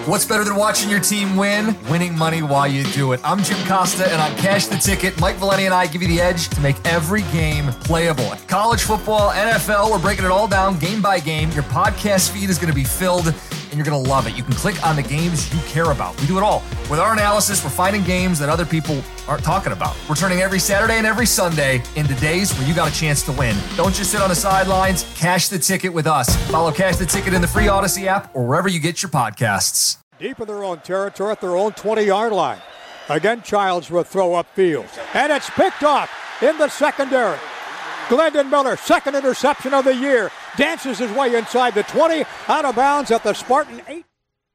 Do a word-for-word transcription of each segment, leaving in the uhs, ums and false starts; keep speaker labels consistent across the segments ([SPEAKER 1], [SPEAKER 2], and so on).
[SPEAKER 1] What's better than watching your team win? Winning money while you do it. I'm Jim Costa, and on Cash the Ticket, Mike Valeni and I give you the edge to make every game playable. College football, N F L, we're breaking it all down game by game. Your podcast feed is going to be filled, and you're going to love it. You can click on the games you care about. We do it all. With our analysis, we're finding games that other people aren't talking about. We're turning every Saturday and every Sunday into days where you got a chance to win. Don't just sit on the sidelines. Cash the Ticket with us. Follow Cash the Ticket in the free Odyssey app or wherever you get your podcasts.
[SPEAKER 2] Deep in their own territory at their own twenty-yard line. Again, Childs will throw upfield. And it's picked off in the secondary. Glendon Miller, second interception of the year. Dances his way inside the twenty, out of bounds at the Spartan eight.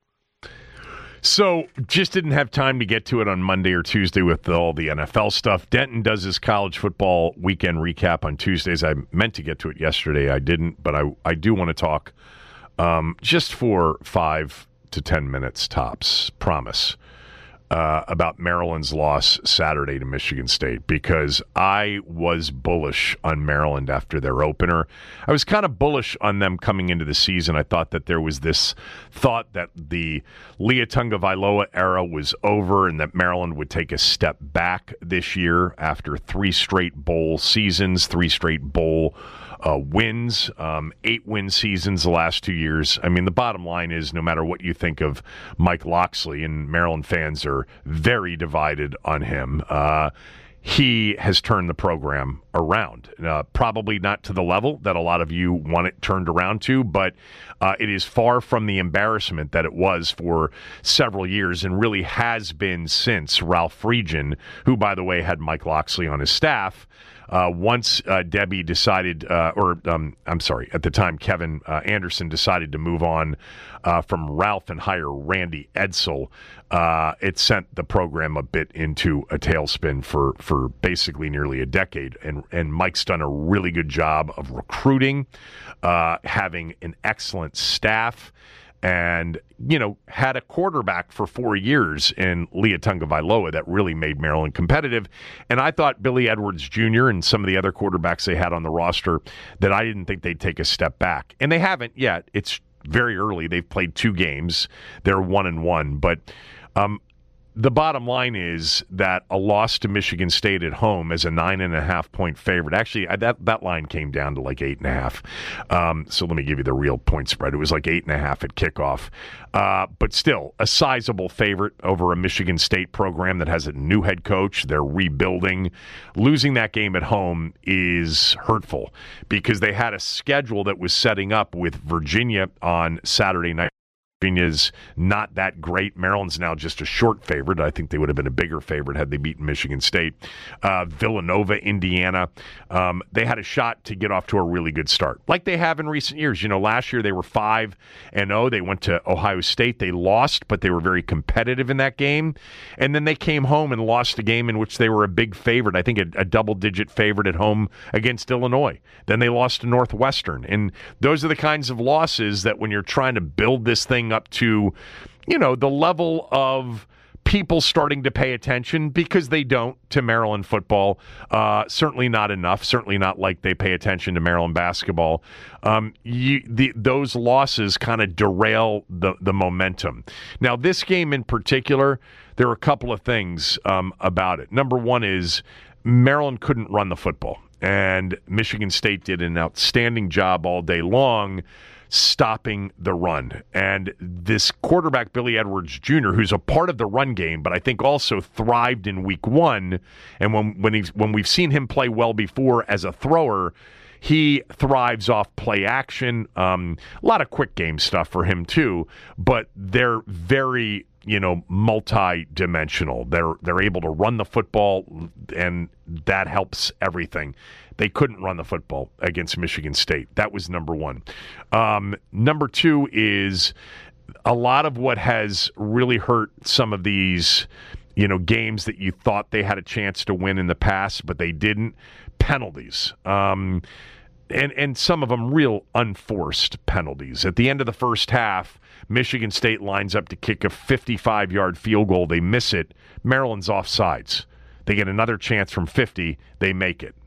[SPEAKER 3] So, just didn't have time to get to it on Monday or Tuesday with all the N F L stuff. Denton does his college football weekend recap on Tuesdays. I meant to get to it yesterday. I didn't, but I, I do want to talk um, just for five to ten minutes tops, promise, uh, about Maryland's loss Saturday to Michigan State, because I was bullish on Maryland after their opener. I was kind of bullish on them coming into the season. I thought that there was this thought that the Lia Tungavailoa era was over and that Maryland would take a step back this year after three straight bowl seasons, three straight bowl Uh, wins, um, eight-win seasons the last two years. I mean, the bottom line is no matter what you think of Mike Locksley, and Maryland fans are very divided on him, uh, he has turned the program around. Uh, probably not to the level that a lot of you want it turned around to, but uh, it is far from the embarrassment that it was for several years and really has been since Ralph Friedgen, who, by the way, had Mike Locksley on his staff, Uh, once uh, Debbie decided, uh, or um, I'm sorry, at the time Kevin uh, Anderson decided to move on uh, from Ralph and hire Randy Edsall, uh, it sent the program a bit into a tailspin for for basically nearly a decade. And and Mike's done a really good job of recruiting, uh, having an excellent staff, and, you know, had a quarterback for four years in Lia Tungavailoa that really made Maryland competitive. And I thought Billy Edwards Junior and some of the other quarterbacks they had on the roster, that I didn't think they'd take a step back. And they haven't yet. It's very early. They've played two games. They're one and one. But um, the bottom line is that a loss to Michigan State at home as a nine and a half point favorite. Actually, that that line came down to like eight and a half. Um, so let me give you the real point spread. It was like eight and a half at kickoff. Uh, but still, a sizable favorite over a Michigan State program that has a new head coach. They're rebuilding. Losing that game at home is hurtful because they had a schedule that was setting up with Virginia on Saturday night. Virginia's not that great. Maryland's now just a short favorite. I think they would have been a bigger favorite had they beaten Michigan State. Uh, Villanova, Indiana. Um, they had a shot to get off to a really good start, like they have in recent years. You know, last year they were five and oh. They went to Ohio State. They lost, but they were very competitive in that game. And then they came home and lost a game in which they were a big favorite. I think a, a double-digit favorite at home against Illinois. Then they lost to Northwestern. And those are the kinds of losses that when you're trying to build this thing up to, you know, the level of people starting to pay attention, because they don't, to Maryland football. Uh, certainly not enough. Certainly not like they pay attention to Maryland basketball. Um, you, the, those losses kind of derail the, the momentum. Now, this game in particular, there are a couple of things um, about it. Number one is Maryland couldn't run the football, and Michigan State did an outstanding job all day long stopping the run. And this quarterback, Billy Edwards Junior, who's a part of the run game, but I think also thrived in week one. And when when he's when we've seen him play well before as a thrower, he thrives off play action. Um, a lot of quick game stuff for him too, but they're very, you know, multi-dimensional. They're they're able to run the football, and that helps everything. They couldn't run the football against Michigan State. That was number one. Um, number two is a lot of what has really hurt some of these, you know, games that you thought they had a chance to win in the past, but they didn't. Penalties. Um, and, and some of them real unforced penalties. At the end of the first half, Michigan State lines up to kick a fifty-five-yard field goal. They miss it. Maryland's offsides. They get another chance from fifty. They make it.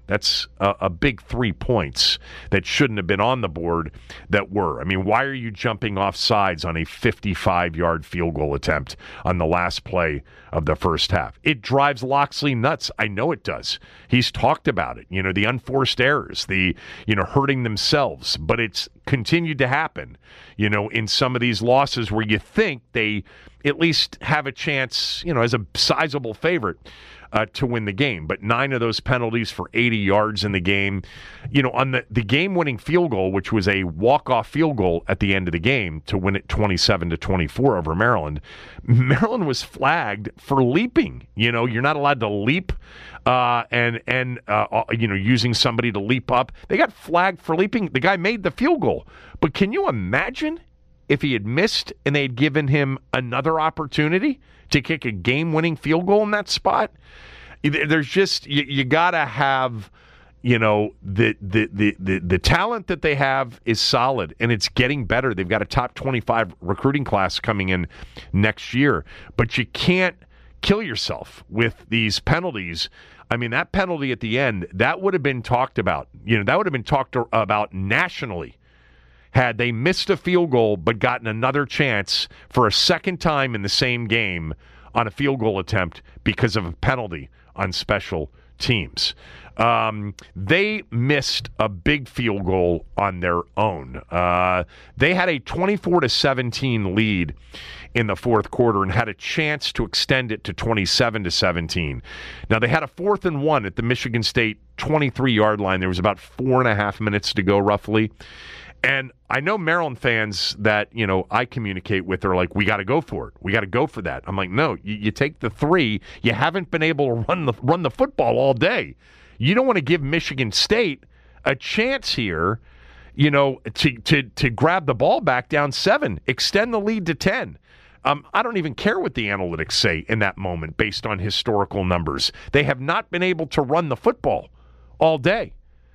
[SPEAKER 3] That's a, a big three points that shouldn't have been on the board that were. I mean, why are you jumping off sides on a fifty-five-yard field goal attempt on the last play of the first half? It drives Loxley nuts. I know it does. He's talked about it. You know, the unforced errors, the, you know, hurting themselves. But it's continued to happen, you know, in some of these losses where you think they at least have a chance, you know, as a sizable favorite uh, to win the game. But nine of those penalties for eighty yards in the game. You know, on the, the game-winning field goal, which was a walk-off field goal at the end of the game to win it twenty-seven to twenty-four over Maryland, Maryland was flagged for leaping. You know, you're not allowed to leap uh, and, and uh, you know, using somebody to leap up. They got flagged for leaping. The guy made the field goal. But can you imagine if he had missed and they had given him another opportunity to kick a game-winning field goal in that spot? There's just, you, you got to have, you know, the, the the the the talent that they have is solid, and it's getting better. They've got a top twenty-five recruiting class coming in next year. But you can't kill yourself with these penalties. I mean, that penalty at the end, that would have been talked about. You know, that would have been talked about nationally had they missed a field goal but gotten another chance for a second time in the same game on a field goal attempt because of a penalty on special teams. Um, they missed a big field goal on their own. Uh, they had a twenty-four to seventeen lead in the fourth quarter and had a chance to extend it to twenty-seven to seventeen. Now, they had a fourth and one at the Michigan State twenty-three-yard line. There was about four and a half minutes to go, roughly. And I know Maryland fans that, you know, I communicate with are like, we got to go for it. We got to go for that. I'm like, no, you, you take the three. You haven't been able to run the run the football all day. You don't want to give Michigan State a chance here, you know, to to to grab the ball back down seven, extend the lead to ten. Um, I don't even care what the analytics say in that moment based on historical numbers. They have not been able to run the football all day.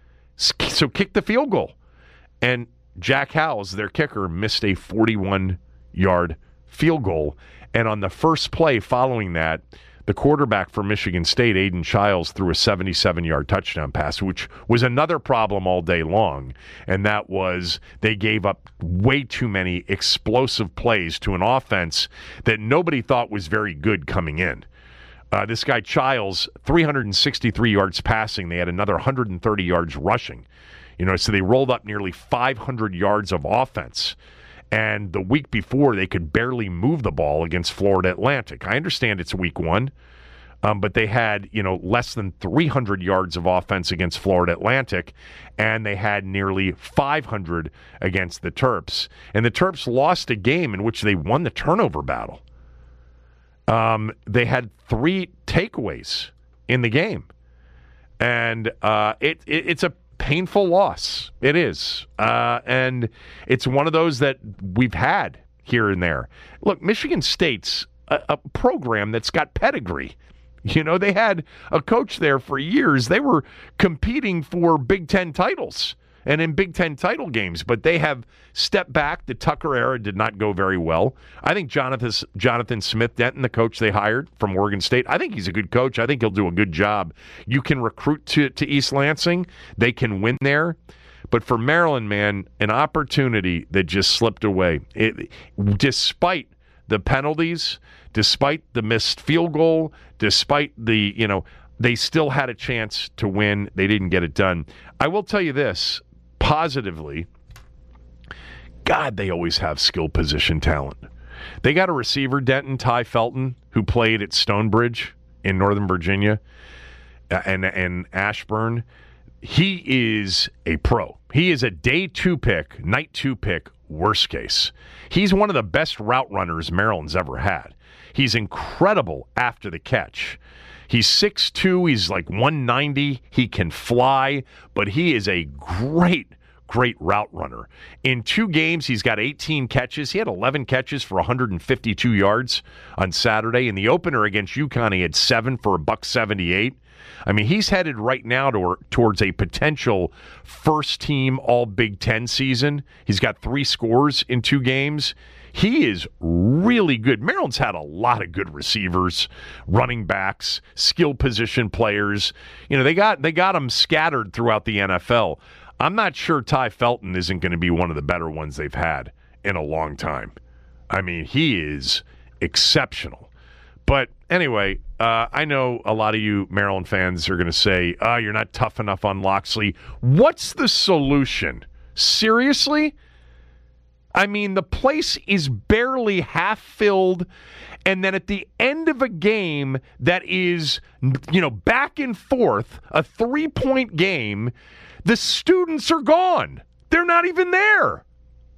[SPEAKER 3] So kick the field goal. And Jack Howes, their kicker, missed a forty-one-yard field goal. And on the first play following that, the quarterback for Michigan State, Aiden Childs, threw a seventy-seven-yard touchdown pass, which was another problem all day long. And that was they gave up way too many explosive plays to an offense that nobody thought was very good coming in. Uh, this guy, Childs, three hundred sixty-three yards passing. They had another one hundred thirty yards rushing. You know, so they rolled up nearly five hundred yards of offense. And the week before, they could barely move the ball against Florida Atlantic. I understand it's week one, um, but they had, you know, less than three hundred yards of offense against Florida Atlantic, and they had nearly five hundred against the Terps. And the Terps lost a game in which they won the turnover battle. Um, they had three takeaways in the game. And uh, it, it it's a painful loss. It is. Uh, and it's one of those that we've had here and there. Look, Michigan State's a, a program that's got pedigree. You know, they had a coach there for years. They were competing for Big Ten titles and in Big Ten title games, but they have stepped back. The Tucker era did not go very well. I think Jonathan, Jonathan Smith-Denton, the coach they hired from Oregon State, I think he's a good coach. I think he'll do a good job. You can recruit to, to East Lansing. They can win there. But for Maryland, man, an opportunity that just slipped away. It, despite the penalties, despite the missed field goal, despite the, you know, they still had a chance to win. They didn't get it done. I will tell you this, positively, God, they always have skill position talent. They got a receiver, Denton Ty Felton, who played at Stonebridge in Northern Virginia and, and Ashburn. He is a pro. He is a day two pick, night two pick, worst case. He's one of the best route runners Maryland's ever had. He's incredible after the catch. He's six two, he's like one ninety, he can fly, but he is a great, great route runner. In two games, he's got eighteen catches. He had eleven catches for one hundred fifty-two yards on Saturday. In the opener against UConn, he had seven for a buck seventy-eight. I mean, he's headed right now to, towards a potential first-team All-Big Ten season. He's got three scores in two games. He is really good. Maryland's had a lot of good receivers, running backs, skill position players. You know, they got they got them scattered throughout the N F L. I'm not sure Tai Felton isn't going to be one of the better ones they've had in a long time. I mean, he is exceptional. But anyway, uh, I know a lot of you Maryland fans are going to say, oh, you're not tough enough on Locksley. What's the solution? Seriously? I mean, the place is barely half filled, and then at the end of a game that is, you know, back and forth, a three-point game, the students are gone. They're not even there.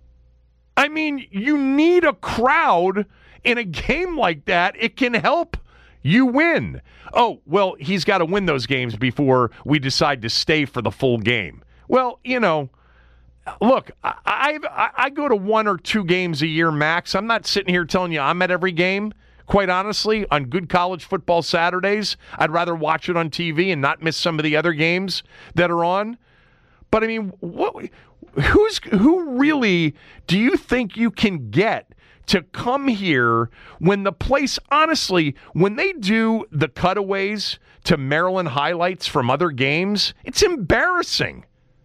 [SPEAKER 3] I mean, you need a crowd in a game like that. It can help you win. Oh, well, he's got to win those games before we decide to stay for the full game. Well, you know, look, I, I I go to one or two games a year max. I'm not sitting here telling you I'm at every game. Quite honestly, on good college football Saturdays, I'd rather watch it on T V and not miss some of the other games that are on. But I mean, what, who's who really do you think you can get to come here when the place, honestly, when they do the cutaways to Maryland highlights from other games, it's embarrassing.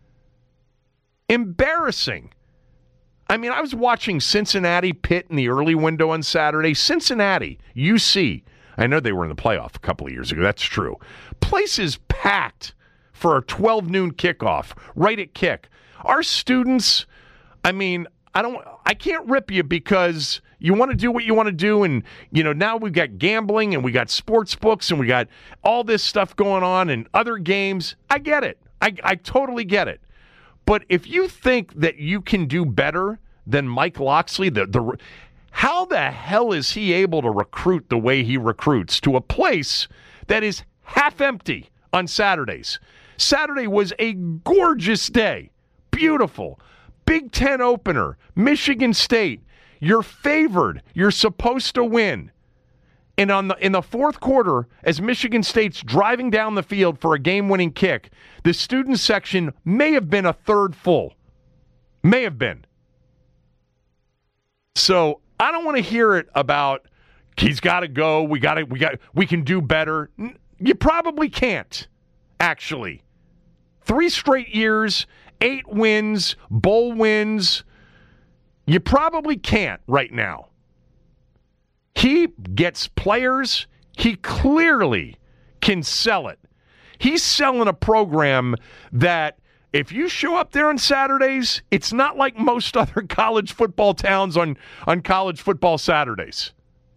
[SPEAKER 3] Embarrassing. I mean, I was watching Cincinnati Pitt in the early window on Saturday. Cincinnati, U C. I know they were in the playoff a couple of years ago. That's true. Place is packed for a twelve noon kickoff, right at kick. Our students, I mean, I don't, I can't rip you because you want to do what you want to do. And, you know, now we've got gambling and we got sports books and we got all this stuff going on and other games. I get it. I, I totally get it. But if you think that you can do better than Mike Locksley, the, the how the hell is he able to recruit the way he recruits to a place that is half empty on Saturdays? Saturday was a gorgeous day. Beautiful. Big Ten opener. Michigan State. You're favored. You're supposed to win. And on the in the fourth quarter, as Michigan State's driving down the field for a game-winning kick, the student section may have been a third full. May have been. So I don't want to hear it about he's got to go. We got to. We got. We can do better. You probably can't. Actually, three straight years, eight wins, bowl wins. You probably can't right now. He gets players. He clearly can sell it. He's selling a program that if you show up there on Saturdays, it's not like most other college football towns on, on college football Saturdays.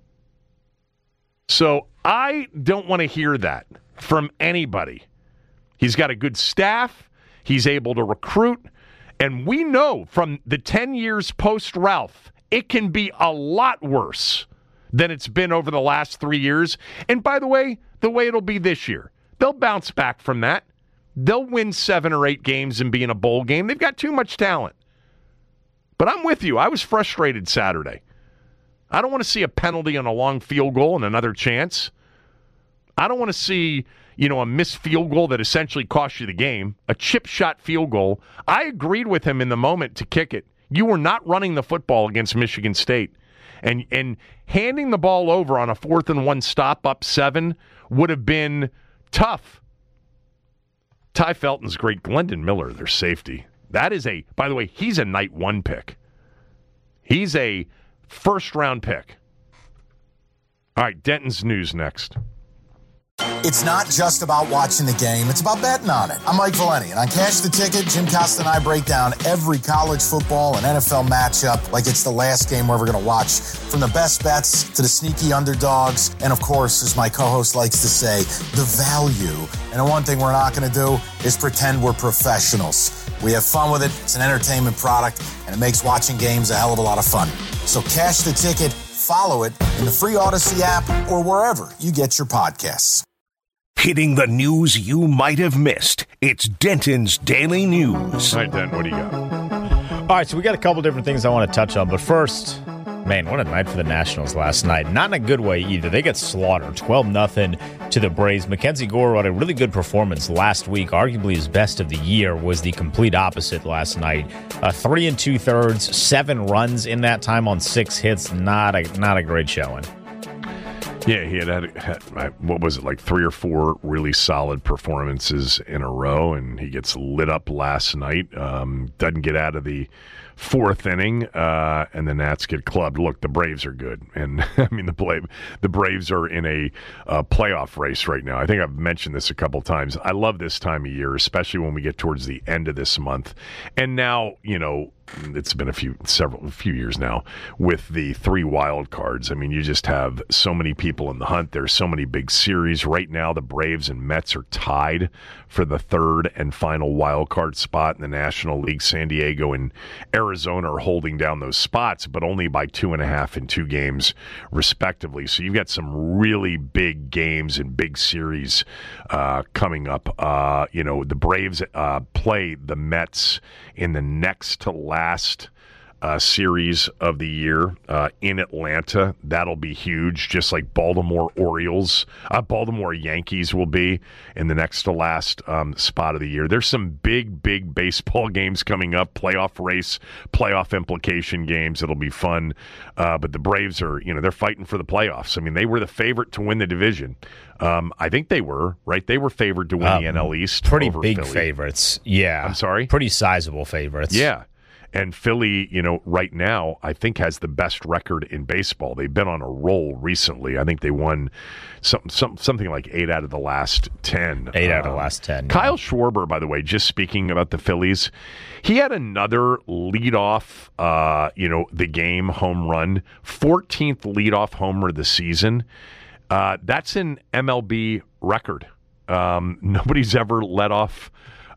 [SPEAKER 3] So I don't want to hear that from anybody. He's got a good staff. He's able to recruit. And we know from the ten years post-Ralph, it can be a lot worse than it's been over the last three years. And by the way, the way it'll be this year. They'll bounce back from that. They'll win seven or eight games and be in a bowl game. They've got too much talent. But I'm with you. I was frustrated Saturday. I don't want to see a penalty on a long field goal and another chance. I don't want to see, you know, a missed field goal that essentially cost you the game, a chip shot field goal. I agreed with him in the moment to kick it. You were not running the football against Michigan State. And and handing the ball over on a fourth and one stop up seven would have been tough. Tai Felton's great. Glendon Miller, their safety. That is a, by the way, he's a night one pick. He's a first round pick. All right, Denton's news next.
[SPEAKER 4] It's not just about watching the game, it's about betting on it. I'm Mike Valeni, and on Cash the Ticket, Jim Costa and I break down every college football and N F L matchup like it's the last game we're ever going to watch. From the best bets to the sneaky underdogs, and of course, as my co-host likes to say, the value. And the one thing we're not going to do is pretend we're professionals. We have fun with it, it's an entertainment product, and it makes watching games a hell of a lot of fun. So Cash the Ticket, follow it in the free Odyssey app or wherever you get your podcasts.
[SPEAKER 5] Hitting the news you might have missed. It's Denton's Daily News.
[SPEAKER 3] All right, Denton, what do you got?
[SPEAKER 6] All right, so we got a couple different things I want to touch on. But first, Man, what a night for the Nationals last night. Not in a good way either. They get slaughtered, twelve nothing to the Braves. Mackenzie Gore had a really good performance last week. Arguably his best of the year was the complete opposite last night. Uh, three and two thirds, seven runs in that time on six hits. Not a not a great showing.
[SPEAKER 3] Yeah, he had, had, had, what was it, like three or four really solid performances in a row, and he gets lit up last night. Um, doesn't get out of the fourth inning, uh, and the Nats get clubbed. Look, the Braves are good, and I mean the Brave, the Braves are in a uh, playoff race right now. I think I've mentioned this a couple times. I love this time of year, especially when we get towards the end of this month, and now you know. It's been a few several a few years now with the three wild cards. I mean, you just have so many people in the hunt. There's so many big series right now. The Braves and Mets are tied for the third and final wild card spot in the National League. San Diego and Arizona are holding down those spots, but only by two and a half in two games respectively. So you've got some really big games and big series uh, coming up. Uh, you know, the Braves uh, play the Mets in the next to last uh, series of the year uh, in Atlanta. That'll be huge, just like Baltimore Orioles, uh, Baltimore Yankees will be in the next to last um, spot of the year. There's some big, big baseball games coming up, playoff race, playoff implication games. It'll be fun. Uh, but the Braves are, you know, they're fighting for the playoffs. I mean, they were the favorite to win the division. Um, I think they were, right? They were favored to win um, the N L East.
[SPEAKER 6] Pretty
[SPEAKER 3] over
[SPEAKER 6] big
[SPEAKER 3] Philly.
[SPEAKER 6] favorites. Yeah.
[SPEAKER 3] I'm sorry?
[SPEAKER 6] Pretty sizable favorites.
[SPEAKER 3] Yeah. And Philly, you know, right now, I think has the best record in baseball. They've been on a roll recently. I think they won some, some, something like eight out of the last ten.
[SPEAKER 6] Eight um, out of the last ten.
[SPEAKER 3] Kyle
[SPEAKER 6] yeah.
[SPEAKER 3] Schwarber, by the way, just speaking about the Phillies, he had another leadoff, uh, you know, the game home run, fourteenth leadoff homer of the season. Uh, that's an M L B record. Um, nobody's ever let off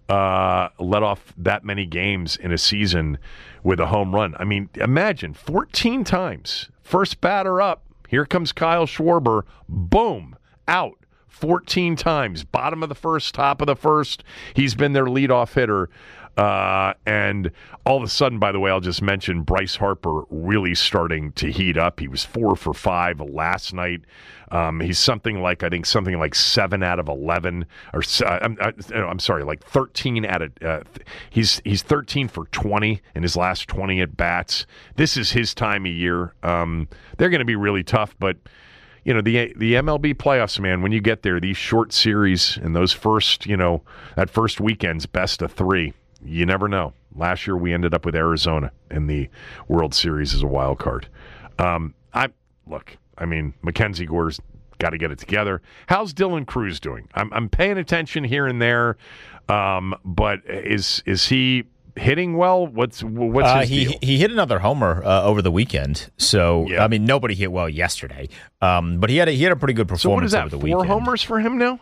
[SPEAKER 3] uh, let off that many games in a season with a home run. I mean, imagine fourteen times. First batter up. Here comes Kyle Schwarber. Boom. Out. fourteen times. Bottom of the first, top of the first. He's been their leadoff hitter. Uh, and all of a sudden, by the way, I'll just mention Bryce Harper really starting to heat up. He was four for five last night. Um, he's something like, I think, something like seven out of eleven, or uh, I'm, I, I'm sorry, like thirteen out of. Uh, he's he's thirteen for twenty in his last twenty at bats. This is his time of year. Um, they're going to be really tough, but. You know, the the M L B playoffs, man, when you get there, these short series and those first, you know, that first weekend's best of three, you never know. Last year we ended up with Arizona in the World Series as a wild card. Um, I look, I mean, Mackenzie Gore's got to get it together. How's Dylan Cruz doing? I'm I'm paying attention here and there, um, but is is he hitting well? What's what's
[SPEAKER 6] uh,
[SPEAKER 3] his
[SPEAKER 6] he
[SPEAKER 3] deal?
[SPEAKER 6] he hit another homer uh, over the weekend. So
[SPEAKER 3] yeah.
[SPEAKER 6] I mean, nobody hit well yesterday, um, but he had a, he had a pretty good performance
[SPEAKER 3] so what is that,
[SPEAKER 6] over the
[SPEAKER 3] four
[SPEAKER 6] weekend.
[SPEAKER 3] Four homers for him now?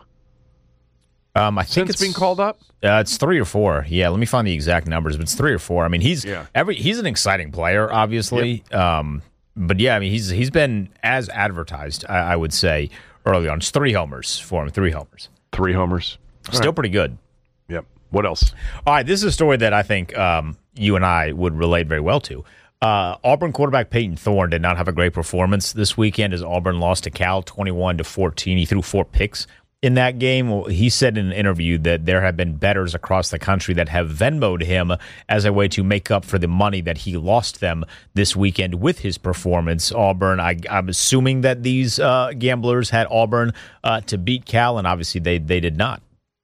[SPEAKER 6] Um, I think
[SPEAKER 3] Since
[SPEAKER 6] it's
[SPEAKER 3] being called up.
[SPEAKER 6] Uh, it's three or four. Yeah, let me find the exact numbers, but it's three or four. I mean, he's
[SPEAKER 3] yeah.
[SPEAKER 6] every he's an exciting player, obviously. Yep. Um, but yeah, I mean, he's he's been as advertised. I, I would say early on, it's three homers for him. Three homers.
[SPEAKER 3] Three homers. All
[SPEAKER 6] Still
[SPEAKER 3] right.
[SPEAKER 6] pretty good.
[SPEAKER 3] Yep. What else?
[SPEAKER 6] All right, this is a story that I think um, you and I would relate very well to. Uh, Auburn quarterback Peyton Thorne did not have a great performance this weekend as Auburn lost to Cal twenty-one to fourteen. He threw four picks in that game. Well, he said in an interview that there have been bettors across the country that have Venmo'd him as a way to make up for the money that he lost them this weekend with his performance. Auburn, I, I'm assuming that these uh, gamblers had Auburn uh, to beat Cal, and obviously they, they did not.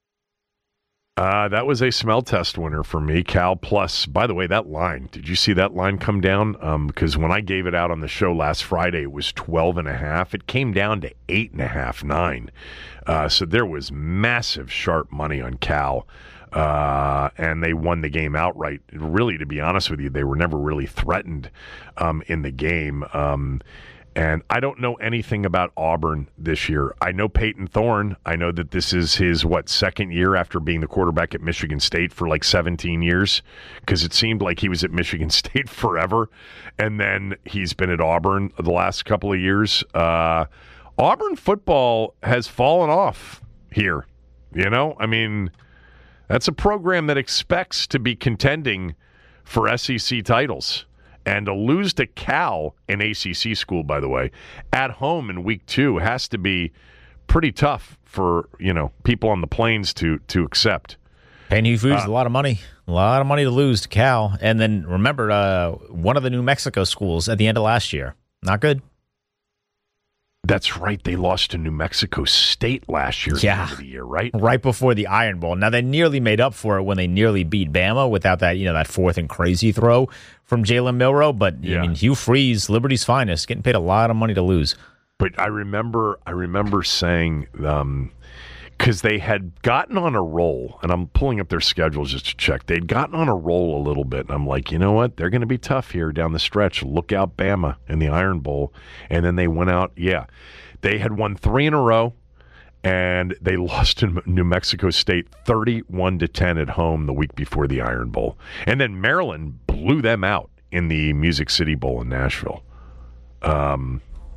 [SPEAKER 3] Uh, that was a smell test winner for me. Cal plus, by the way, that line, did you see that line come down? Um, because when I gave it out on the show last Friday, it was twelve and a half. It came down to eight and a half, nine. Uh, so there was massive sharp money on Cal. Uh, and they won the game outright. Really, to be honest with you, they were never really threatened um, in the game. Um, And I don't know anything about Auburn this year. I know Peyton Thorne. I know that this is his, what, second year after being the quarterback at Michigan State for like seventeen years, because it seemed like he was at Michigan State forever. And then he's been at Auburn the last couple of years. Uh, Auburn football has fallen off here. You know, I mean, that's a program that expects to be contending for S E C titles. And to lose to Cal, an A C C school, by the way, at home in week two has to be pretty tough for, you know, people on the plains to to accept.
[SPEAKER 6] Paying Hugh Freeze
[SPEAKER 3] Uh,
[SPEAKER 6] a lot of money. A lot of money to lose to Cal. And then remember, uh, one of the New Mexico schools at the end of last year. Not good.
[SPEAKER 3] That's right. They lost to New Mexico State last year at
[SPEAKER 6] Yeah.
[SPEAKER 3] the end of the year, right?
[SPEAKER 6] Right before the Iron Bowl. Now, they nearly made up for it when they nearly beat Bama without that, you know, that fourth and crazy throw from Jalen Milroe. But,
[SPEAKER 3] Yeah.
[SPEAKER 6] I mean, Hugh Freeze, Liberty's finest, getting paid a lot of money to lose.
[SPEAKER 3] But I remember, I remember saying, um, because they had gotten on a roll, and I'm pulling up their schedules just to check. They'd gotten on a roll a little bit, and I'm like, you know what? They're going to be tough here down the stretch. Look out, Bama in the Iron Bowl. And then they went out. Yeah, they had won three in a row, and they lost to New Mexico State thirty-one to ten at home the week before the Iron Bowl. And then Maryland blew them out in the Music City Bowl in Nashville. Um,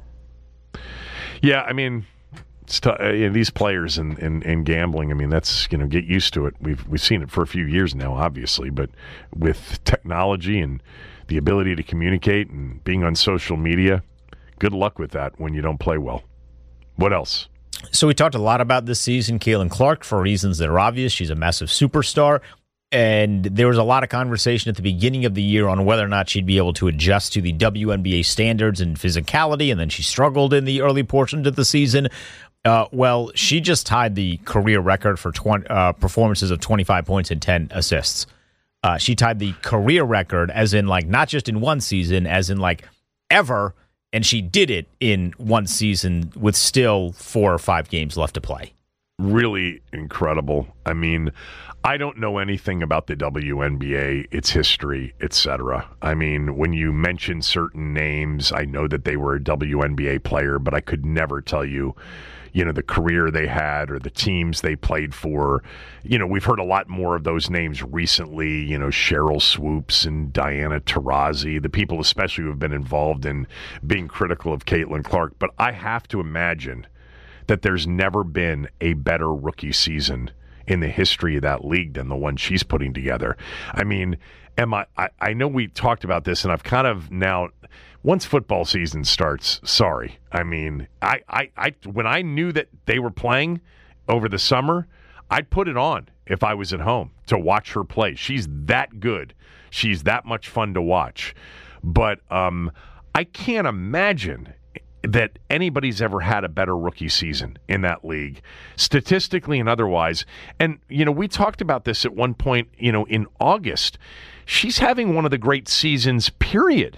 [SPEAKER 3] yeah, I mean... It's t- uh, you know, these players in, in, in gambling, I mean, that's, you know, get used to it. We've we've seen it for a few years now, obviously, but with technology and the ability to communicate and being on social media, good luck with that when you don't play well. What else?
[SPEAKER 6] So we talked a lot about this season. Caitlin Clark, for reasons that are obvious, she's a massive superstar. And there was a lot of conversation at the beginning of the year on whether or not she'd be able to adjust to the W N B A standards and physicality, and then she struggled in the early portions of the season. Uh, well, she just tied the career record for twenty, uh, performances of twenty-five points and ten assists. Uh, she tied the career record, as in, like, not just in one season, as in, like, ever, and she did it in one season with still four or five games left to play.
[SPEAKER 3] Really incredible. I mean, I don't know anything about the W N B A, its history, et cetera. I mean, when you mention certain names, I know that they were a W N B A player, but I could never tell you, you know, the career they had or the teams they played for. You know, we've heard a lot more of those names recently, you know, Cheryl Swoops and Diana Taurasi, the people especially who have been involved in being critical of Caitlin Clark. But I have to imagine that there's never been a better rookie season in the history of that league than the one she's putting together. I mean, am I, I, I know we talked about this, and I've kind of now, once football season starts, sorry. I mean, I, I, I when I knew that they were playing over the summer, I'd put it on if I was at home to watch her play. She's that good. She's that much fun to watch. But um, I can't imagine that anybody's ever had a better rookie season in that league, statistically and otherwise. And, you know, we talked about this at one point, you know, in August. She's having one of the great seasons, period,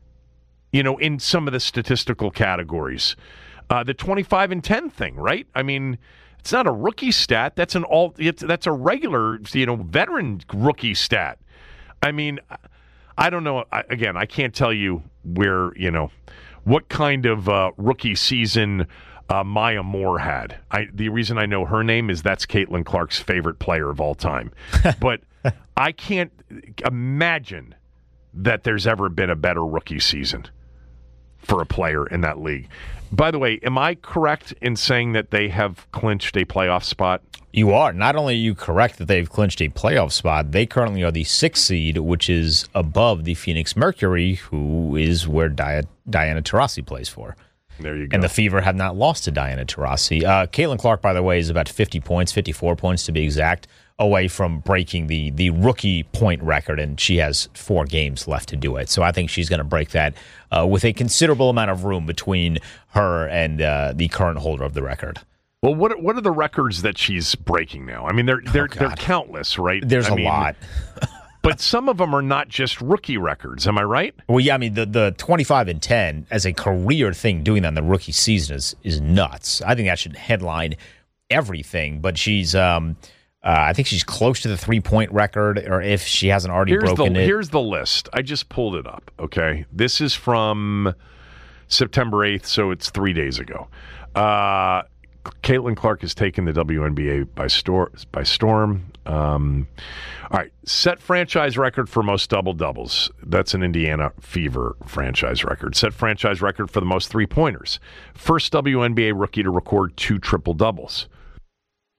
[SPEAKER 3] you know, in some of the statistical categories. Uh, the twenty-five and ten thing, right? I mean, it's not a rookie stat. That's an all. It's, that's a regular, you know, veteran rookie stat. I mean, I don't know. I, again, I can't tell you where, you know, what kind of uh, rookie season uh, Maya Moore had. I, the reason I know her name is that's Caitlin Clark's favorite player of all time. But I can't imagine that there's ever been a better rookie season for a player in that league. By the way, am I correct in saying that they have clinched a playoff spot?
[SPEAKER 6] You are. Not only are you correct that they've clinched a playoff spot, they currently are the sixth seed, which is above the Phoenix Mercury, who is where Dia- Diana Taurasi plays for.
[SPEAKER 3] There you go.
[SPEAKER 6] And the Fever have not lost to Diana Taurasi. Uh, Caitlin Clark, by the way, is about fifty points, fifty-four points to be exact, away from breaking the the rookie point record, and she has four games left to do it. So I think she's going to break that uh, with a considerable amount of room between her and uh, the current holder of the record.
[SPEAKER 3] Well, what what are the records that she's breaking now? I mean, they're they're
[SPEAKER 6] Oh,
[SPEAKER 3] they're countless, right?
[SPEAKER 6] There's
[SPEAKER 3] I
[SPEAKER 6] a
[SPEAKER 3] mean,
[SPEAKER 6] lot.
[SPEAKER 3] But some of them are not just rookie records. Am I right?
[SPEAKER 6] Well, yeah, I mean, the, the twenty-five and ten as a career thing, doing that in the rookie season is, is nuts. I think that should headline everything. But she's, um, uh, I think she's close to the three-point record, or if she hasn't already
[SPEAKER 3] Here's
[SPEAKER 6] broken
[SPEAKER 3] the,
[SPEAKER 6] it.
[SPEAKER 3] Here's the list. I just pulled it up, okay? This is from September eighth, so it's three days ago. Uh, Caitlin Clark has taken the W N B A by, stor- by storm. Um, all right, set franchise record for most double-doubles. That's an Indiana Fever franchise record. Set franchise record for the most three-pointers. First W N B A rookie to record two triple-doubles.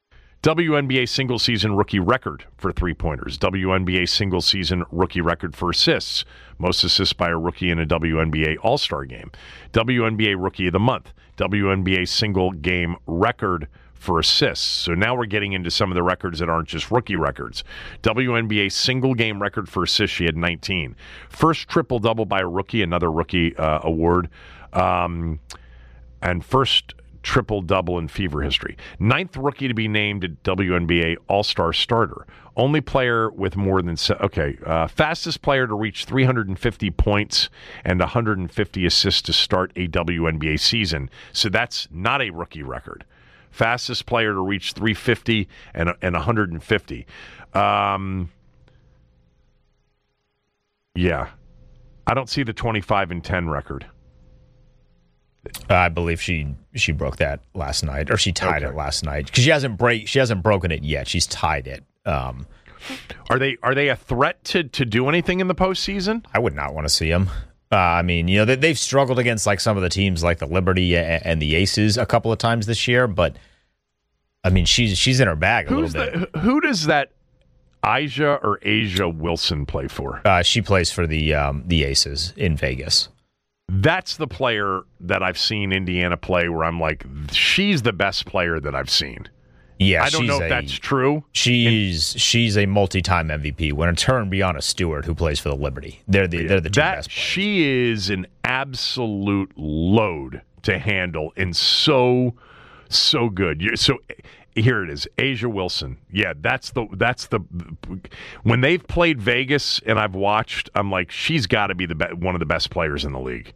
[SPEAKER 3] W N B A single-season rookie record for three-pointers. W N B A single-season rookie record for assists. Most assists by a rookie in a W N B A All-Star game. W N B A Rookie of the Month. W N B A single-game record for assists. So now we're getting into some of the records that aren't just rookie records. W N B A single-game record for assists, she had nineteen. First triple-double by a rookie, another rookie uh, award. Um, and first triple-double in Fever history. Ninth rookie to be named a W N B A All-Star starter. Only player with more than... Se- okay, uh, fastest player to reach three hundred fifty points and one hundred fifty assists to start a W N B A season. So that's not a rookie record. Fastest player to reach three fifty and, and one hundred fifty. Um, yeah. I don't see the twenty-five and ten record.
[SPEAKER 6] I believe she she broke that last night, or she tied
[SPEAKER 3] Okay.
[SPEAKER 6] it last night, because she hasn't break she hasn't broken it yet. She's tied it. Um,
[SPEAKER 3] Are they are they a threat to, to do anything in the postseason?
[SPEAKER 6] I would not want to see them. Uh, I mean, you know, they, they've struggled against like some of the teams like the Liberty and, and the Aces a couple of times this year, but I mean, she's she's in her bag a
[SPEAKER 3] Who's
[SPEAKER 6] little bit.
[SPEAKER 3] the, who does that Aja or Asia Wilson play for?
[SPEAKER 6] Uh, she plays for the um, the Aces in Vegas.
[SPEAKER 3] That's the player that I've seen Indiana play where I'm like, she's the best player that I've seen.
[SPEAKER 6] Yeah,
[SPEAKER 3] I don't
[SPEAKER 6] she's
[SPEAKER 3] know if
[SPEAKER 6] a,
[SPEAKER 3] that's true.
[SPEAKER 6] She's she's a multi-time M V P. When it's her and Brianna Stewart, who plays for the Liberty, they're the they're the two
[SPEAKER 3] that
[SPEAKER 6] best players.
[SPEAKER 3] she is an absolute load to handle and so so good. You- So here it is, Asia Wilson. Yeah, that's the that's the when they've played Vegas and I've watched, I'm like, she's got to be the be- one of the best players in the league.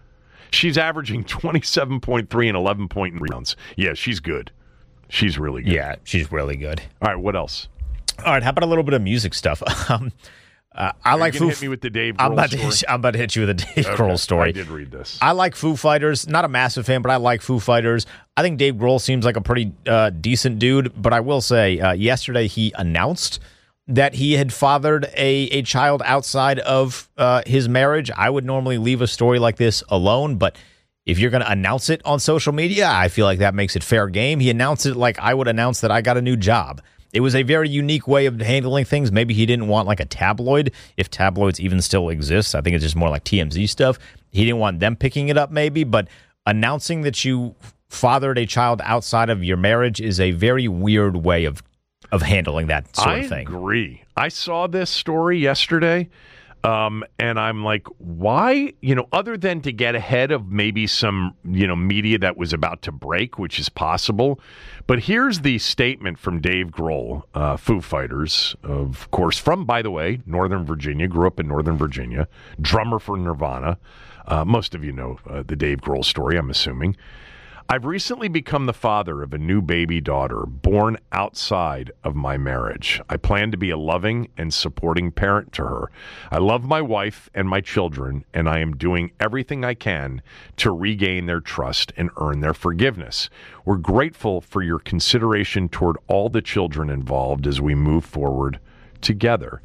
[SPEAKER 3] She's averaging twenty-seven point three and eleven point rebounds. Yeah, she's good. She's really good.
[SPEAKER 6] Yeah, she's really good.
[SPEAKER 3] All right, what else?
[SPEAKER 6] All right, how about a little bit of music stuff? Um, uh, I
[SPEAKER 3] Are
[SPEAKER 6] like
[SPEAKER 3] you gonna
[SPEAKER 6] Foo.
[SPEAKER 3] hit me with the Dave
[SPEAKER 6] I'm
[SPEAKER 3] Grohl
[SPEAKER 6] about to
[SPEAKER 3] story?
[SPEAKER 6] hit, I'm about to hit you with a Dave
[SPEAKER 3] Okay,
[SPEAKER 6] Grohl story.
[SPEAKER 3] I did read this.
[SPEAKER 6] I like Foo Fighters. Not a massive fan, but I like Foo Fighters. I think Dave Grohl seems like a pretty uh, decent dude. But I will say, uh, yesterday he announced that he had fathered a, a child outside of uh, his marriage. I would normally leave a story like this alone, but if you're going to announce it on social media, I feel like that makes it fair game. He announced it like I would announce that I got a new job. It was a very unique way of handling things. Maybe he didn't want like a tabloid, if tabloids even still exist. I think it's just more like T M Z stuff. He didn't want them picking it up maybe, but announcing that you fathered a child outside of your marriage is a very weird way of of handling that sort
[SPEAKER 3] I
[SPEAKER 6] of thing.
[SPEAKER 3] agree. I saw this story yesterday, um, and I'm like, why? You know, other than to get ahead of maybe some, you know, media that was about to break, which is possible. But here's the statement from Dave Grohl, uh, Foo Fighters, of course, from, by the way, Northern Virginia, grew up in Northern Virginia, drummer for Nirvana. Uh, most of you know uh, the Dave Grohl story, I'm assuming. I've recently become the father of a new baby daughter born outside of my marriage. I plan to be a loving and supporting parent to her. I love my wife and my children, and I am doing everything I can to regain their trust and earn their forgiveness. We're grateful for your consideration toward all the children involved as we move forward together.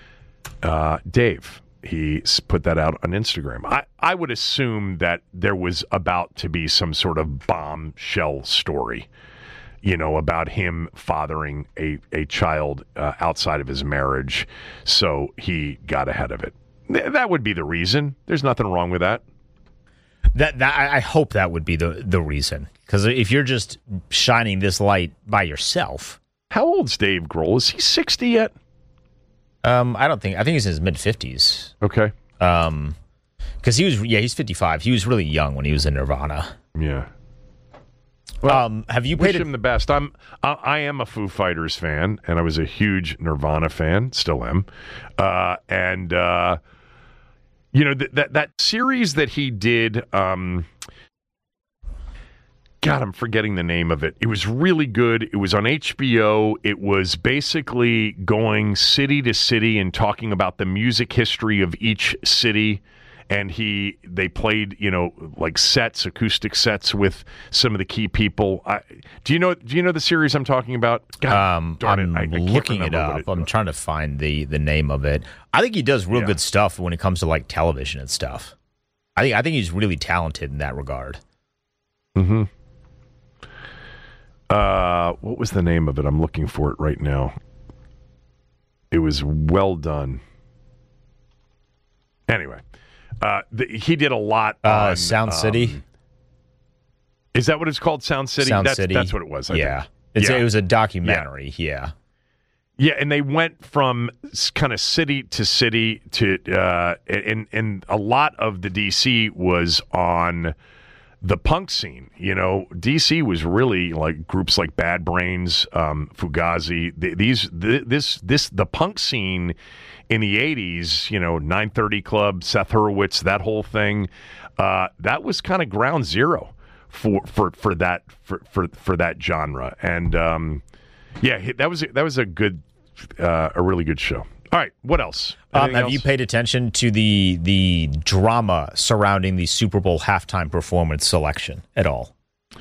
[SPEAKER 3] Uh, Dave. He put that out on Instagram. I, I would assume that there was about to be some sort of bombshell story, you know, about him fathering a, a child uh, outside of his marriage. So he got ahead of it. Th- that would be the reason. There's nothing wrong with that.
[SPEAKER 6] That that I I hope that would be the the reason, because if you're just shining this light by yourself.
[SPEAKER 3] How old's Dave Grohl? Is he sixty yet?
[SPEAKER 6] Um, I don't think. I think he's in his mid fifties.
[SPEAKER 3] Okay.
[SPEAKER 6] Um, because he was, yeah, he's fifty-five. He was really young when he was in Nirvana.
[SPEAKER 3] Yeah.
[SPEAKER 6] Well, um, have you
[SPEAKER 3] Wish
[SPEAKER 6] paid?
[SPEAKER 3] him
[SPEAKER 6] A,
[SPEAKER 3] the best. I'm I, I am a Foo Fighters fan, and I was a huge Nirvana fan, still am. Uh, and uh, you know th- that that series that he did. Um, God, I'm forgetting the name of it. It was really good. It was on H B O. It was basically going city to city and talking about the music history of each city. And he, they played, you know, like sets, acoustic sets with some of the key people. I, do you know? Do you know the series I'm talking about? God,
[SPEAKER 6] um,
[SPEAKER 3] darn
[SPEAKER 6] I'm
[SPEAKER 3] it, I, I can't
[SPEAKER 6] looking it
[SPEAKER 3] remember
[SPEAKER 6] up.
[SPEAKER 3] what
[SPEAKER 6] I'm trying to find the the name of it. I think he does real
[SPEAKER 3] Yeah.
[SPEAKER 6] good stuff when it comes to like television and stuff. I think I think he's really talented in that regard.
[SPEAKER 3] Mm-hmm. Uh, what was the name of it? I'm looking for it right now. It was well done. Anyway, uh, the, he did a lot
[SPEAKER 6] Uh,
[SPEAKER 3] on
[SPEAKER 6] Sound
[SPEAKER 3] um,
[SPEAKER 6] City.
[SPEAKER 3] Is that what it's called? Sound City?
[SPEAKER 6] Sound
[SPEAKER 3] that's,
[SPEAKER 6] City.
[SPEAKER 3] That's what it was. I
[SPEAKER 6] yeah.
[SPEAKER 3] think.
[SPEAKER 6] It's,
[SPEAKER 3] yeah.
[SPEAKER 6] It was a documentary. Yeah.
[SPEAKER 3] Yeah, and they went from kind of city to city to, uh, and and a lot of the D C was on the punk scene. You know, D C was really like groups like Bad Brains, um, Fugazi. Th- these, th- this, this, the punk scene in the eighties. You know, nine thirty Club, Seth Hurwitz, that whole thing. Uh, that was kind of ground zero for for for that for for, for that genre. And um, yeah, that was that was a good, uh, a really good show. All right, what else?
[SPEAKER 6] Um, have
[SPEAKER 3] else?
[SPEAKER 6] you paid attention to the the drama surrounding the Super Bowl halftime performance selection at all?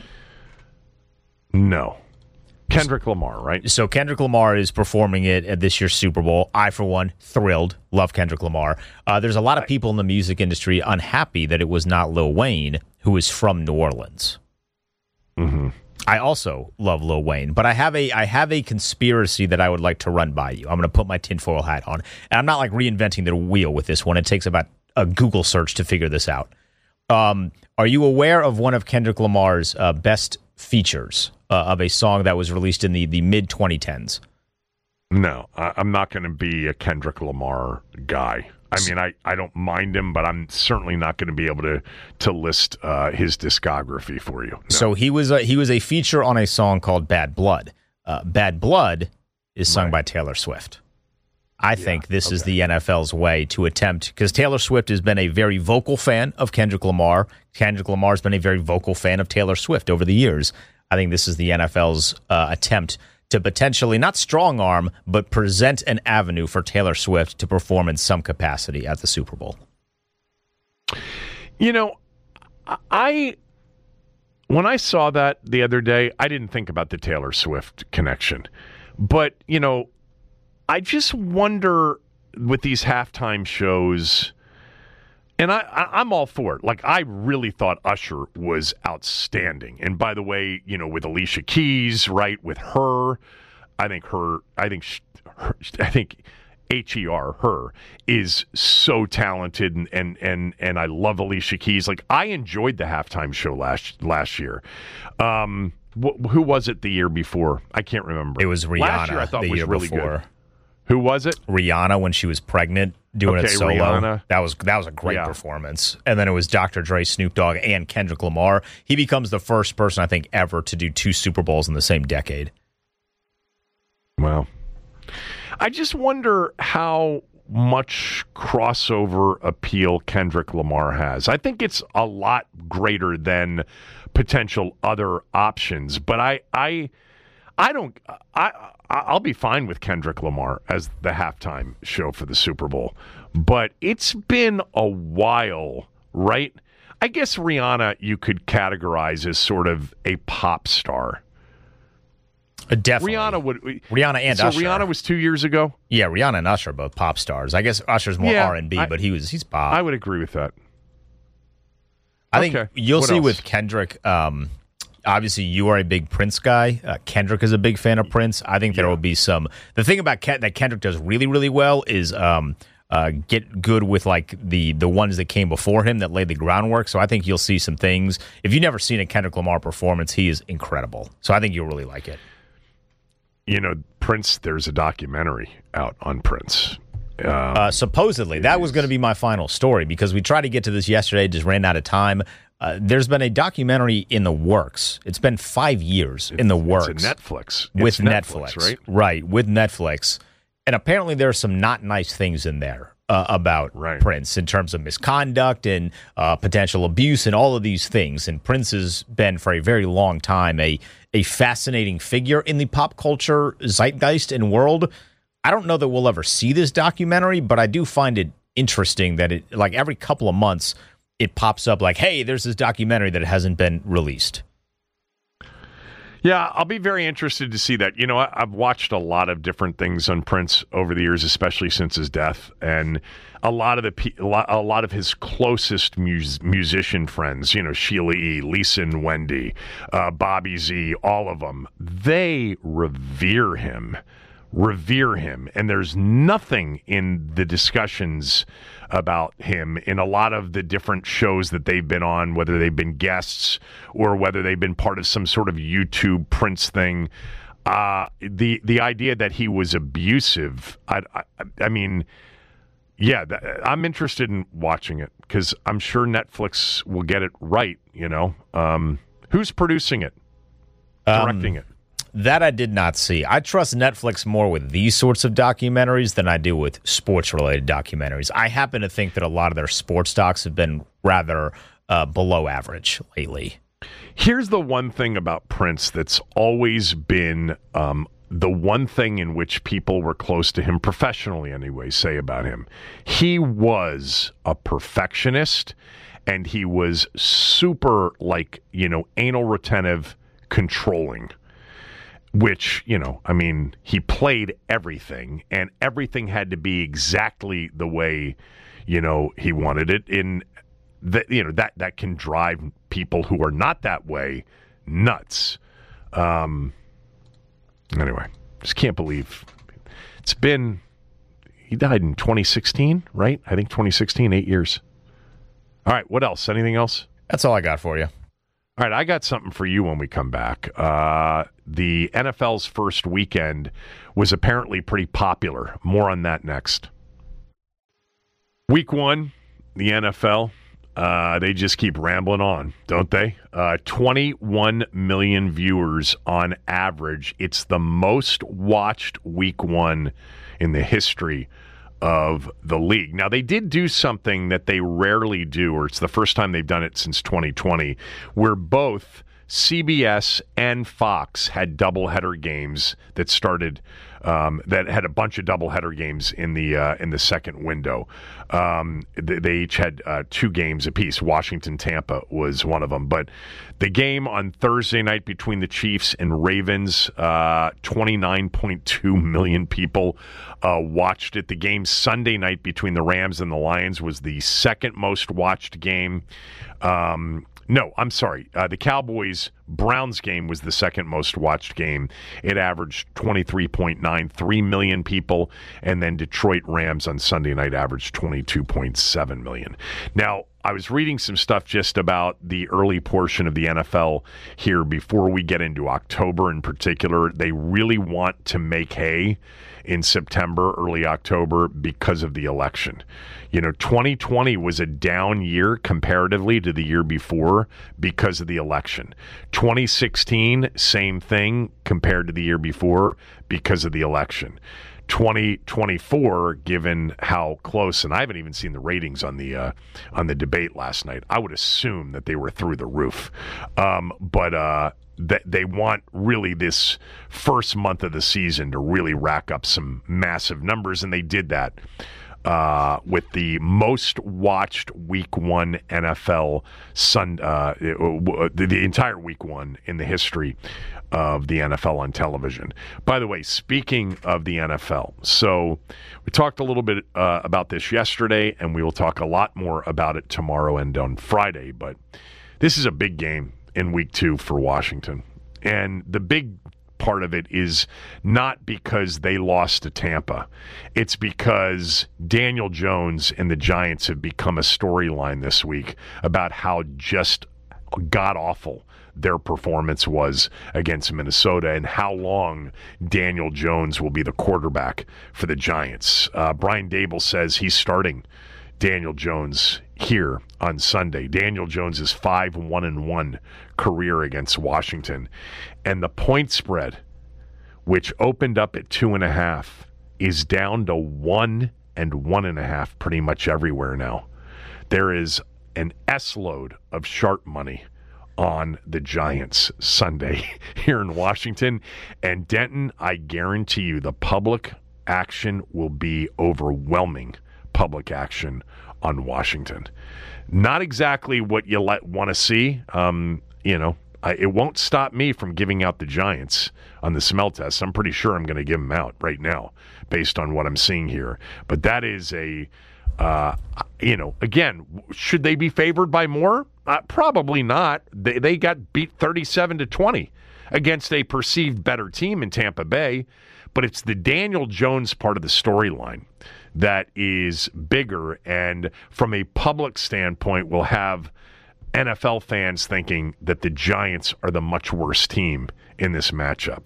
[SPEAKER 3] No. Kendrick Lamar, right?
[SPEAKER 6] So Kendrick Lamar is performing it at this year's Super Bowl. I, for one, thrilled. Love Kendrick Lamar. Uh, there's a lot of people in the music industry unhappy that it was not Lil Wayne, who is from New Orleans.
[SPEAKER 3] Mm-hmm.
[SPEAKER 6] I also love Lil Wayne, but I have a I have a conspiracy that I would like to run by you. I'm going to put my tinfoil hat on, and I'm not like reinventing the wheel with this one. It takes about a Google search to figure this out. Um, are you aware of one of Kendrick Lamar's uh, best features uh, of a song that was released in the, the mid twenty tens?
[SPEAKER 3] No, I, I'm not going to be a Kendrick Lamar guy. I mean, I, I don't mind him, but I'm certainly not going to be able to to list uh, his discography for you. No.
[SPEAKER 6] So he was a, he was a feature on a song called Bad Blood. Uh, Bad Blood is sung
[SPEAKER 3] Right.
[SPEAKER 6] by Taylor Swift. I
[SPEAKER 3] Yeah,
[SPEAKER 6] think this
[SPEAKER 3] okay.
[SPEAKER 6] is the N F L's way to attempt, because Taylor Swift has been a very vocal fan of Kendrick Lamar. Kendrick Lamar has been a very vocal fan of Taylor Swift over the years. I think this is the N F L's uh, attempt to potentially, not strong arm, but present an avenue for Taylor Swift to perform in some capacity at the Super Bowl.
[SPEAKER 3] You know, I when I saw that the other day, I didn't think about the Taylor Swift connection. But, you know, I just wonder with these halftime shows, and I, I, I'm all for it. Like, I really thought Usher was outstanding. And by the way, you know, with Alicia Keys, right, with her, I think her, I think, sh- her, I think H E R, her, is so talented, and, and, and, and I love Alicia Keys. Like, I enjoyed the halftime show last last year. Um, wh- who was it the year before? I can't remember.
[SPEAKER 6] It was Rihanna
[SPEAKER 3] Last year, I thought
[SPEAKER 6] the
[SPEAKER 3] was
[SPEAKER 6] year
[SPEAKER 3] really
[SPEAKER 6] before.
[SPEAKER 3] good. Who was it?
[SPEAKER 6] Rihanna when she was pregnant doing
[SPEAKER 3] Okay,
[SPEAKER 6] it solo.
[SPEAKER 3] Rihanna.
[SPEAKER 6] That was that was a great
[SPEAKER 3] Yeah.
[SPEAKER 6] performance. And then it was Doctor Dre, Snoop Dogg, and Kendrick Lamar. He becomes the first person I think ever to do two Super Bowls in the same decade.
[SPEAKER 3] Well, I just wonder how much crossover appeal Kendrick Lamar has. I think it's a lot greater than potential other options, but I I I don't I I'll be fine with Kendrick Lamar as the halftime show for the Super Bowl. But it's been a while, right? I guess Rihanna you could categorize as sort of a pop star.
[SPEAKER 6] Uh, definitely.
[SPEAKER 3] Rihanna would
[SPEAKER 6] Rihanna and
[SPEAKER 3] so
[SPEAKER 6] Usher.
[SPEAKER 3] Rihanna was two years ago.
[SPEAKER 6] Yeah, Rihanna and Usher are both pop stars. I guess Usher's more
[SPEAKER 3] Yeah,
[SPEAKER 6] R and B,
[SPEAKER 3] I-
[SPEAKER 6] but he was he's pop.
[SPEAKER 3] I would agree with that.
[SPEAKER 6] I think
[SPEAKER 3] okay.
[SPEAKER 6] you'll
[SPEAKER 3] What
[SPEAKER 6] see
[SPEAKER 3] else?
[SPEAKER 6] with Kendrick. Um, obviously, you are a big Prince guy. Uh, Kendrick is a big fan of Prince. I think there
[SPEAKER 3] Yeah.
[SPEAKER 6] will be some. The thing about Ken, that Kendrick does really, really well is um, uh, get good with like the the ones that came before him that laid the groundwork. So I think you'll see some things. If you've never seen a Kendrick Lamar performance, he is incredible. So I think you'll really like it.
[SPEAKER 3] You know, Prince, there's a documentary out on Prince. Um,
[SPEAKER 6] Uh, supposedly, that was going to be my final story because we tried to get to this yesterday, just ran out of time. Uh, there's been a documentary in the works. It's been five years in the works.
[SPEAKER 3] It's a Netflix.
[SPEAKER 6] with
[SPEAKER 3] It's
[SPEAKER 6] Netflix,
[SPEAKER 3] right?
[SPEAKER 6] Right, with Netflix. And apparently there are some not nice things in there uh, about
[SPEAKER 3] Right.
[SPEAKER 6] Prince in terms of misconduct and uh, potential abuse and all of these things. And Prince has been for a very long time a, a fascinating figure in the pop culture zeitgeist and world. I don't know that we'll ever see this documentary, but I do find it interesting that it, like every couple of months, it pops up like, hey, there's this documentary that hasn't been released.
[SPEAKER 3] Yeah, I'll be very interested to see that. You know, I, I've watched a lot of different things on Prince over the years, especially since his death, and a lot of the a lot, a lot of his closest mus- musician friends, you know, Sheila E., Lisa and Wendy, uh, Bobby Z, all of them, they revere him. revere him, and there's nothing in the discussions about him in a lot of the different shows that they've been on, whether they've been guests or whether they've been part of some sort of YouTube Prince thing. Uh, the the idea that he was abusive, I, I, I mean, yeah, th- I'm interested in watching it because I'm sure Netflix will get it right, you know. Um, who's producing it? Directing um, it?
[SPEAKER 6] That I did not see. I trust Netflix more with these sorts of documentaries than I do with sports-related documentaries. I happen to think that a lot of their sports docs have been rather uh, below average lately.
[SPEAKER 3] Here's the one thing about Prince that's always been um, the one thing in which people were close to him, professionally anyway, say about him. He was a perfectionist, and he was super, like, you know, anal retentive, controlling. Which, you know, I mean, he played everything, and everything had to be exactly the way, you know, he wanted it. In that, you know, that that can drive people who are not that way nuts. Um. Anyway, just can't believe it's been. He died in twenty sixteen, right? I think twenty sixteen, eight years. All right, what else? Anything else?
[SPEAKER 6] That's all I got for you.
[SPEAKER 3] All right, I got something for you when we come back. Uh, the N F L's first weekend was apparently pretty popular. More on that next. Week one, the N F L, uh, they just keep rambling on, don't they? Uh, twenty-one million viewers on average. It's the most watched week one in the history of the league. Now, they did do something that they rarely do, or it's the first time they've done it since twenty twenty, where both C B S and Fox had doubleheader games that started, um, that had a bunch of doubleheader games in the uh, in the second window. Um, they, they each had uh, two games apiece. Washington, Tampa was one of them. But the game on Thursday night between the Chiefs and Ravens, uh, twenty-nine point two million people uh, watched it. The game Sunday night between the Rams and the Lions was the second most watched game. Um, No, I'm sorry. Uh, the Cowboys-Browns game was the second most watched game. It averaged twenty-three point nine three million people, and then Detroit-Rams on Sunday night averaged twenty-two point seven million. Now, I was reading some stuff just about the early portion of the N F L here before we get into October in particular. They really want to make hay in September, early October, because of the election. You know, twenty twenty was a down year comparatively to the year before because of the election. twenty sixteen, same thing compared to the year before because of the election. twenty twenty-four, given how close, and I haven't even seen the ratings on the uh, on the debate last night. I would assume that they were through the roof, um, but uh, that they want really this first month of the season to really rack up some massive numbers, and they did that uh, with the most watched Week One N F L Sun, uh, the, the entire Week One in the history of the N F L on television. By the way, speaking of the N F L, so we talked a little bit uh, about this yesterday, and we will talk a lot more about it tomorrow and on Friday, but this is a big game in week two for Washington. And the big part of it is not because they lost to Tampa. It's because Daniel Jones and the Giants have become a storyline this week about how just god-awful their performance was against Minnesota and how long Daniel Jones will be the quarterback for the Giants. Uh, Brian Daboll says he's starting Daniel Jones here on Sunday. Daniel Jones is five one and one career against Washington. And the point spread, which opened up at two and a half, is down to one and one and a half pretty much everywhere now. There is an S-load of sharp money on the Giants Sunday here in Washington. And Denton, I guarantee you the public action will be overwhelming public action on Washington. Not exactly what you let, want to see. Um, you know, I, it won't stop me from giving out the Giants on the smell test. I'm pretty sure I'm going to give them out right now based on what I'm seeing here. But that is a, uh, you know, again, should they be favored by more? Uh, probably not. They they got beat thirty-seven to twenty against a perceived better team in Tampa Bay. But it's the Daniel Jones part of the storyline that is bigger, and from a public standpoint will have N F L fans thinking that the Giants are the much worse team in this matchup.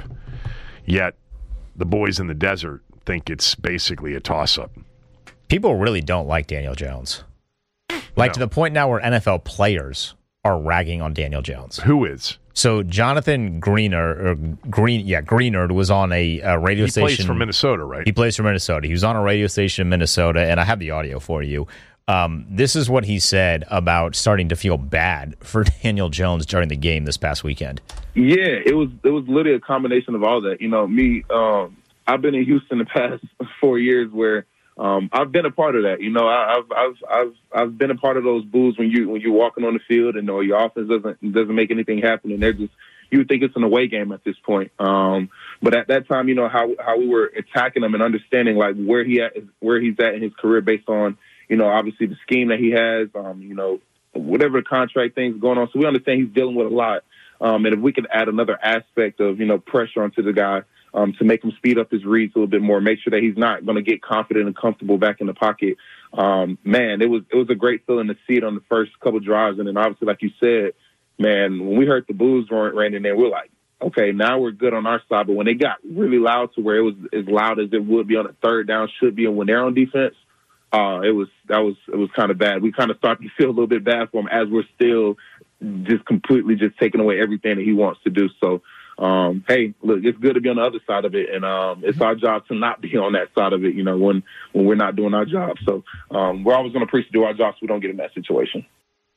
[SPEAKER 3] Yet the boys in the desert think it's basically a toss-up.
[SPEAKER 6] People really don't like Daniel Jones. Like no. to the point now where N F L players are ragging on Daniel Jones.
[SPEAKER 3] Who is?
[SPEAKER 6] So Jonathan Greenard, or Green, yeah, Greenard was on a, a radio
[SPEAKER 3] he
[SPEAKER 6] station.
[SPEAKER 3] He plays for Minnesota, right?
[SPEAKER 6] He plays for Minnesota. He was on a radio station in Minnesota, and I have the audio for you. Um, this is what he said about starting to feel bad for Daniel Jones during the game this past weekend.
[SPEAKER 7] Yeah, it was it was literally a combination of all that. You know, me, um, I've been in Houston the past four years where um, I've been a part of that. You know, I, I've I've I've I've been a part of those boos when you when you're walking on the field and or your offense doesn't doesn't make anything happen, and they're just you would think it's an away game at this point. Um, but at that time, you know how how we were attacking him and understanding like where he at where he's at in his career based on. You know, obviously the scheme that he has, um, you know, whatever the contract things going on. So we understand he's dealing with a lot. Um, and if we could add another aspect of, you know, pressure onto the guy um, to make him speed up his reads a little bit more, make sure that he's not going to get confident and comfortable back in the pocket. Um, man, it was it was a great feeling to see it on the first couple drives. And then obviously, like you said, man, when we heard the boos ran in there, we're like, okay, now we're good on our side. But when they got really loud to where it was as loud as it would be on a third down, should be, and when they're on defense, Uh, it was that was it was kind of bad. We kind of started to feel a little bit bad for him as we're still just completely just taking away everything that he wants to do. So, um, hey, look, it's good to be on the other side of it, and um, it's our job to not be on that side of it. You know, when when we're not doing our job. So um, we're always going to preach to do our job so we don't get in that situation.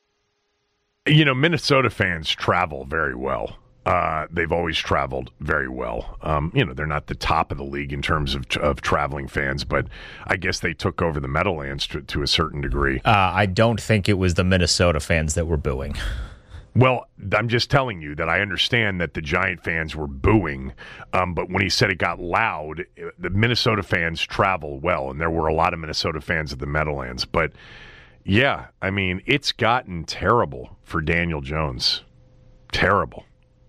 [SPEAKER 3] You know, Minnesota fans travel very well. Uh, they've always traveled very well. Um, you know, they're not the top of the league in terms of of traveling fans, but I guess they took over the Meadowlands to, to a certain degree.
[SPEAKER 6] Uh, I don't think it was the Minnesota fans that were booing.
[SPEAKER 3] Well, I'm just telling you that I understand that the Giant fans were booing, um, but when he said it got loud, the Minnesota fans travel well, and there were a lot of Minnesota fans at the Meadowlands. But, yeah, I mean, it's gotten terrible for Daniel Jones. Terrible.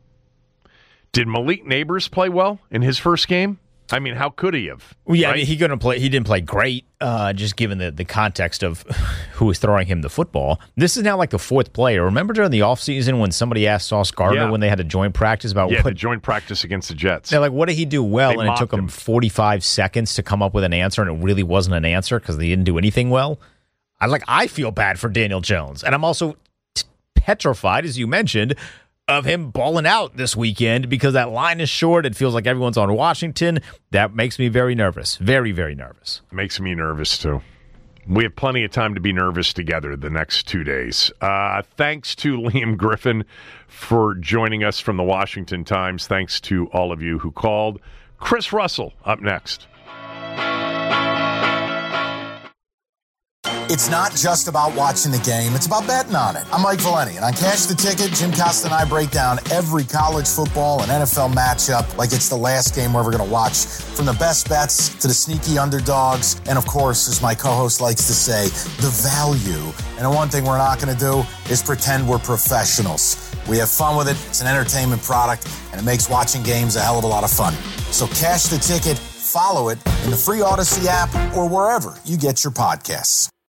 [SPEAKER 3] Did Malik Neighbors play well in his first game? I mean, how could he have?
[SPEAKER 6] Well, yeah,
[SPEAKER 3] right?
[SPEAKER 6] I mean, he gonna play. He didn't play great, uh, just given the, the context of who was throwing him the football. This is now like the fourth player. Remember during the offseason when somebody asked Sauce Gardner
[SPEAKER 3] yeah.
[SPEAKER 6] when they had a joint practice about
[SPEAKER 3] yeah,
[SPEAKER 6] what
[SPEAKER 3] the joint practice against the Jets?
[SPEAKER 6] They're like, what did he do well?
[SPEAKER 3] They
[SPEAKER 6] and it took him, him forty-five seconds to come up with an answer, and it really wasn't an answer because they didn't do anything well. I like. I feel bad for Daniel Jones, and I'm also t- petrified, as you mentioned, of him balling out this weekend because that line is short. It feels like everyone's on Washington. That makes me very nervous. Very, very nervous.
[SPEAKER 3] Makes me nervous, too. We have plenty of time to be nervous together the next two days. Uh, thanks to Liam Griffin for joining us from the Washington Times. Thanks to all of you who called. Chris Russell up next.
[SPEAKER 4] It's not just about watching the game, it's about betting on it. I'm Mike Valeni, and on Cash the Ticket, Jim Costa and I break down every college football and N F L matchup like it's the last game we're ever going to watch. From the best bets to the sneaky underdogs, and of course, as my co-host likes to say, the value. And the one thing we're not going to do is pretend we're professionals. We have fun with it, it's an entertainment product, and it makes watching games a hell of a lot of fun. So Cash the Ticket, follow it in the free Odyssey app or wherever you get your podcasts.